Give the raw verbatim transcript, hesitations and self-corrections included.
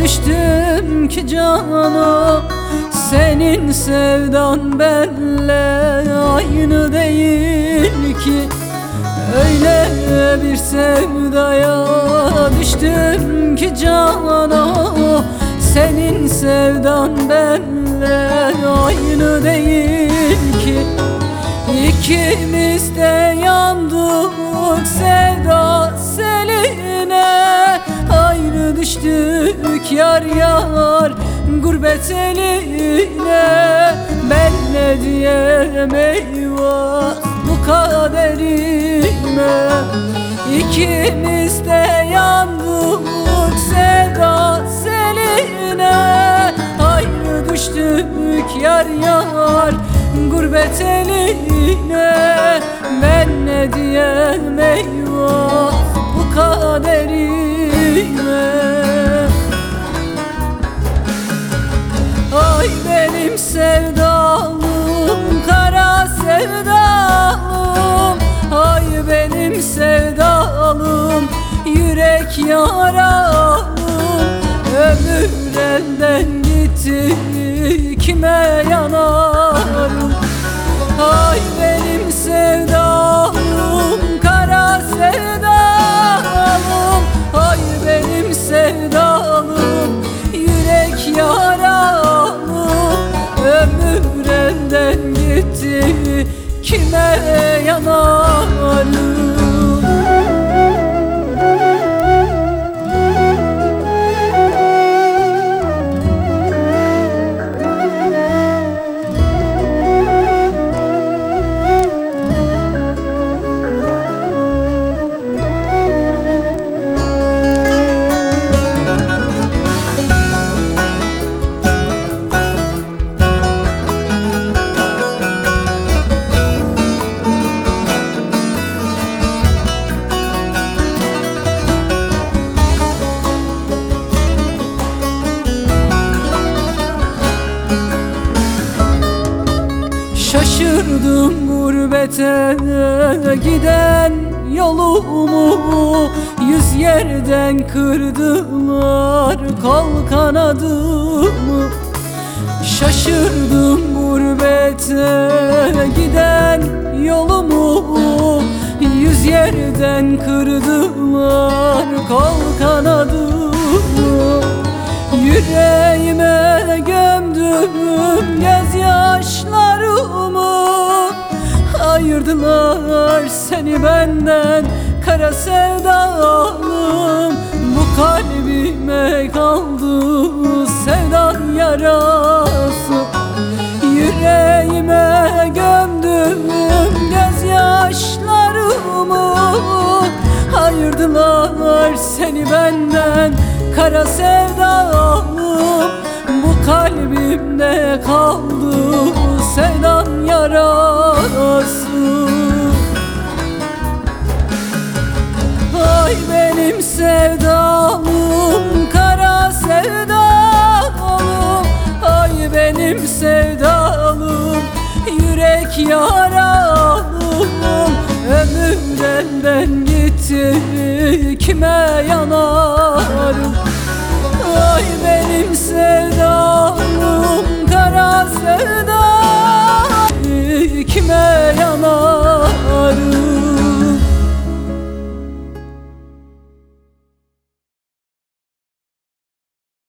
düştüm ki canım, senin sevdan benle aynı değil ki. Öyle bir sevdaya düştüm ki canım, senin sevdan benle aynı değil ki. İkimiz de yandık sevda seline, ayrı düştük yar yar gurbet eline. Ben ne diyem eyvah bu kaderime, İkimiz de yandık sevda seline, ayrı düştük yar yar gurbet eline. Ben ne diyem eyvah bu kaderime. Ay benim sevdalım, kara sevdalım, ay benim sevdalım, yürek yaralım. Ömür elden gitti, kime yanarım? Ay benim sevdalım, kara sevdalım, ay benim sevdalım, yürek yaralım. Ömür elden gitti, kime yanarım? Şaşırdım gurbete giden yolumu, yüz yerden kırdılar kol kanadımı. Şaşırdım gurbete giden yolumu, yüz yerden kırdılar kol kanadımı. Yüreğime gömdüm gözyaşlarımı, ayırdılar seni benden kara sevdalım. Bu kalbime kaldı sevdan yarası, yüreğime gömdüm gözyaşlarımı, ayırdılar seni benden kara sevdalım. Bu kalbimde kaldı sevdan yarası. Ay benim sevdalım, kara sevdalım, ay benim sevdalım, yürek yaralım. Ömür elden gitti, kime yanarım? Ay benim sevdalım, kara sevdalım,